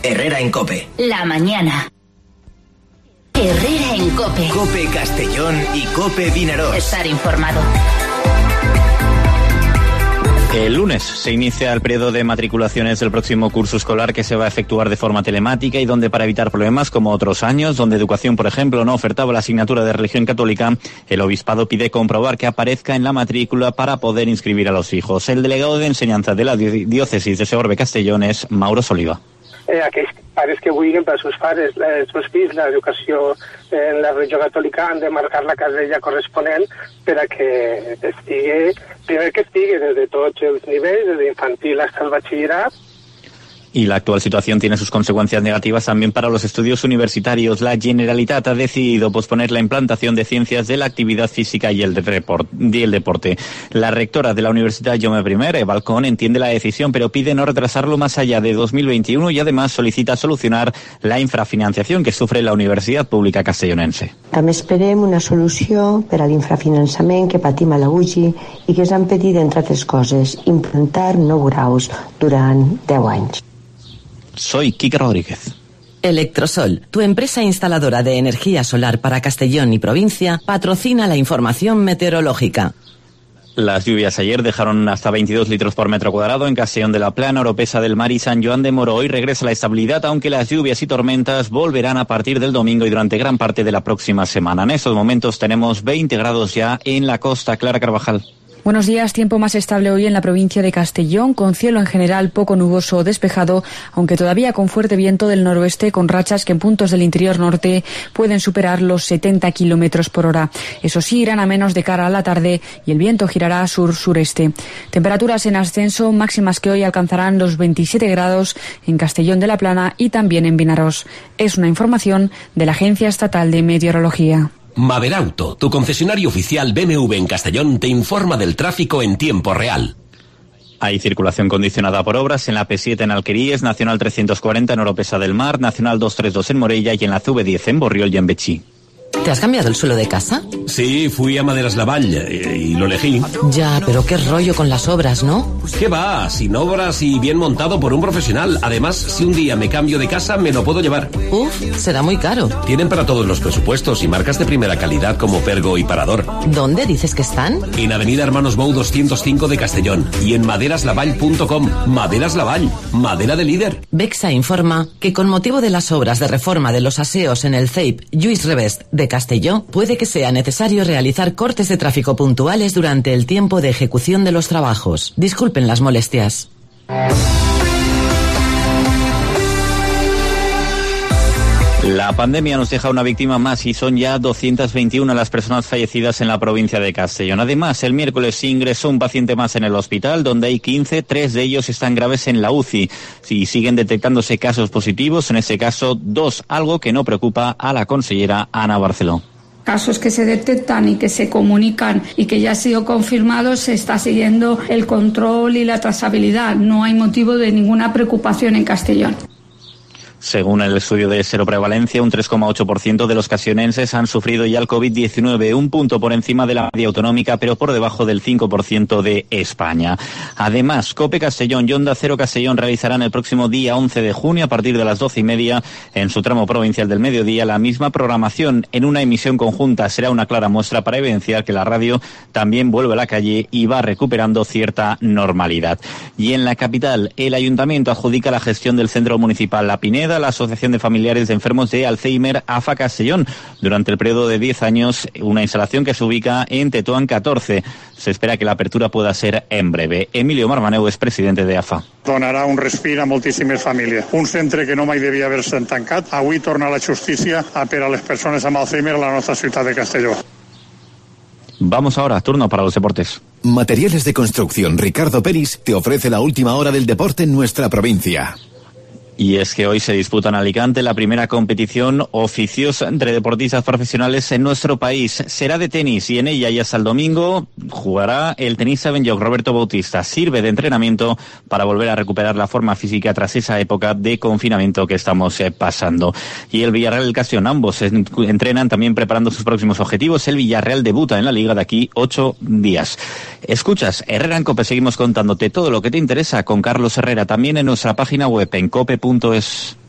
Herrera en COPE. La mañana. Herrera en COPE. COPE Castellón y COPE Vinaròs. Estar informado. El lunes se inicia el periodo de matriculaciones del próximo curso escolar, que se va a efectuar de forma telemática y donde, para evitar problemas como otros años, donde Educación, por ejemplo, no ofertaba la asignatura de religión católica, el obispado pide comprobar que aparezca en la matrícula para poder inscribir a los hijos. El delegado de enseñanza de la diòcesis de Segorbe-Castellón és Mauro Soliva. Aquells pares que vulguin per als seus pares, els seus fills, l'educació en la religió catòlica han de marcar la casella corresponent per a que estigui, primer que estigui des de tots els nivells, des d'infantil fins al batxillerat. Y la actual situación tiene sus consecuencias negativas también para los estudios universitarios. La Generalitat ha decidido posponer la implantación de ciencias de la actividad física y el deporte. La rectora de la Universidad Jaume I, Balcón, entiende la decisión, pero pide no retrasarlo más allá de 2021 y además solicita solucionar la infrafinanciación que sufre la Universitat Pública Castellonense. També esperem una solució per a l'infrafinançament que patim a la UGI i que ens han pedit, entre altres coses, implantar nou graus durant 10 anys. Soy Quique Rodríguez. Electrosol, tu empresa instaladora de energía solar para Castellón y provincia, patrocina la información meteorológica. Las lluvias ayer dejaron hasta 22 litros por metro cuadrado en Castellón de la Plana, Oropesa del Mar y San Joan de Moró. Hoy regresa la estabilidad, aunque las lluvias y tormentas volverán a partir del domingo y durante gran parte de la próxima semana. En estos momentos tenemos 20 grados ya en la costa. Clara Carvajal. Buenos días, tiempo más estable hoy en la provincia de Castellón, con cielo en general poco nuboso o despejado, aunque todavía con fuerte viento del noroeste, con rachas que en puntos del interior norte pueden superar los 70 kilómetros por hora. Eso sí, irán a menos de cara a la tarde y el viento girará sur-sureste. Temperaturas en ascenso, máximas que hoy alcanzarán los 27 grados en Castellón de la Plana y también en Vinaròs. Es una información de la Agencia Estatal de Meteorología. Maberauto, tu concesionario oficial BMW en Castellón, te informa del tráfico en tiempo real. Hay circulación condicionada por obras en la P7 en Alqueríes, Nacional 340 en Oropesa del Mar, Nacional 232 en Morella y en la CV10 en Borriol y en Betxí. ¿Te has cambiado el suelo de casa? Sí, fui a Maderas Lavall y lo elegí. Ya, pero qué rollo con las obras, ¿no? ¿Qué va? Sin obras y bien montado por un profesional. Además, si un día me cambio de casa, me lo puedo llevar. Uf, será muy caro. Tienen para todos los presupuestos y marcas de primera calidad como Pergo y Parador. ¿Dónde dices que están? En Avenida Hermanos Bou 205 de Castellón y en maderaslavall.com. Maderas Lavall, madera de líder. Bexa informa que con motivo de las obras de reforma de los aseos en el CEIP Lluís Revest de Castelló, puede que sea necesario realizar cortes de tráfico puntuales durante el tiempo de ejecución de los trabajos. Disculpen las molestias. La pandemia nos deja una víctima más y son ya 221 las personas fallecidas en la provincia de Castellón. Además, el miércoles ingresó un paciente más en el hospital, donde hay 15, 3 de ellos están graves en la UCI. Si siguen detectándose casos positivos, en este caso 2, algo que no preocupa a la consellera Ana Barceló. Casos que se detectan y que se comunican y que ya han sido confirmados, se está siguiendo el control y la trazabilidad. No hay motivo de ninguna preocupación en Castellón. Según el estudio de seroprevalencia, un 3,8% de los castellonenses han sufrido ya el COVID-19, un punto por encima de la media autonómica, pero por debajo del 5% de España. Además, COPE Castellón y Onda Cero Castellón realizarán el próximo día 11 de junio, a partir de las 12:30, en su tramo provincial del mediodía, la misma programación en una emisión conjunta. Será una clara muestra para evidenciar que la radio también vuelve a la calle y va recuperando cierta normalidad. Y en la capital, el ayuntamiento adjudica la gestión del centro municipal La Pineda, la Asociación de Familiares de Enfermos de Alzheimer AFA Castellón, durante el periodo de 10 años, una instalación que se ubica en Tetuán 14. Se espera que la apertura pueda ser en breve. Emilio Marmaneu és presidente de AFA. Donarà un respir a moltíssimes famílies. Un centre que no mai devia haver-se tancat. Avui torna la justícia per a les persones amb Alzheimer a la nostra ciutat de Castelló. Vamos ahora, turno para los deportes. Materiales de Construcción Ricardo Peris te ofrece la última hora del deporte en nuestra provincia. Y es que hoy se disputa en Alicante la primera competición oficiosa entre deportistas profesionales en nuestro país. Será de tenis y en ella y hasta el domingo jugará el tenista benlloc Roberto Bautista. Sirve de entrenamiento para volver a recuperar la forma física tras esa época de confinamiento que estamos pasando. Y el Villarreal y el Castellón, ambos entrenan también preparando sus próximos objetivos. El Villarreal debuta en la Liga de aquí 8 días. Escuchas Herrera en COPE, seguimos contándote todo lo que te interesa con Carlos Herrera, también en nuestra página web en cope.es.